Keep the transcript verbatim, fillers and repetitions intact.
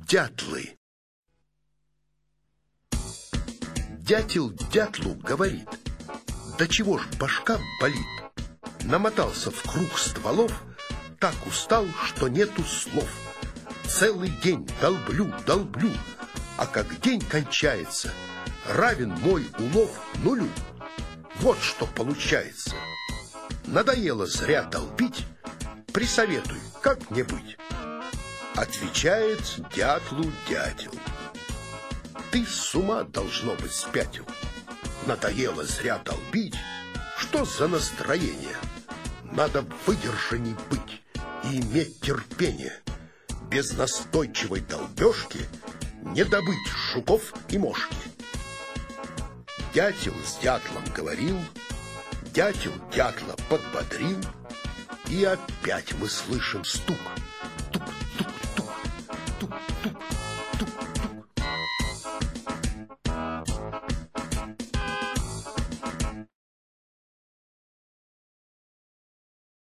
Дятлы. Дятел дятлу говорит: да чего ж башка болит? Намотался в круг стволов, так устал, что нету слов. Целый день долблю, долблю, а как день кончается, равен мой улов нулю. Вот что получается. Надоело зря долбить, присоветуй, как мне быть? Отвечает дятлу дятел: ты с ума, должно быть, спятил. Надоело зря долбить. Что за настроение? Надо выдержанней быть и иметь терпение. Без настойчивой долбежки не добыть жуков и мошки. Дятел с дятлом говорил, дятел дятла подбодрил, и опять мы слышим стук.